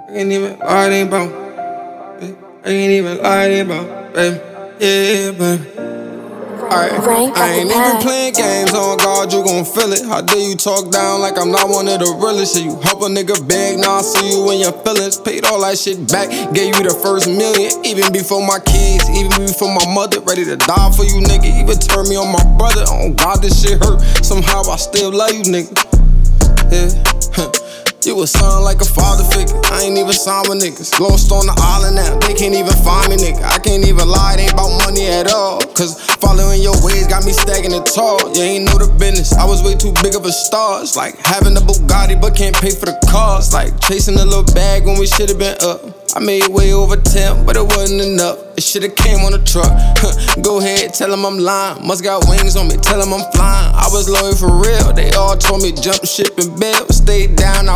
I can't even lie, it ain't about. I can't even lie, it ain't about, baby. Yeah, baby. Alright, I ain't even playing games, on God, you gon' feel it. How dare you talk down like I'm not one of the realest? Shit, you help a nigga beg, now I see you in your feelings. Paid all that shit back, gave you the first million. Even before my kids, even before my mother. Ready to die for you, nigga. Even turn me on my brother. Oh God, this shit hurt. Somehow I still love you, nigga. Yeah, you a son like a father figure. I ain't even signed with niggas. Lost on the island now, they can't even find me, nigga. I can't even lie, it ain't about money at all. Cause following your ways got me stacking it tall. You ain't know the business, I was way too big of a star. It's like having a Bugatti but can't pay for the cars. Like chasing a little bag when we should've been up. I made way over 10, but it wasn't enough. It should've came on a truck. Go ahead, tell them I'm lying. Must got wings on me, tell them I'm flying. I was loyal for real, they all told me jump ship and bail. Stayed down, I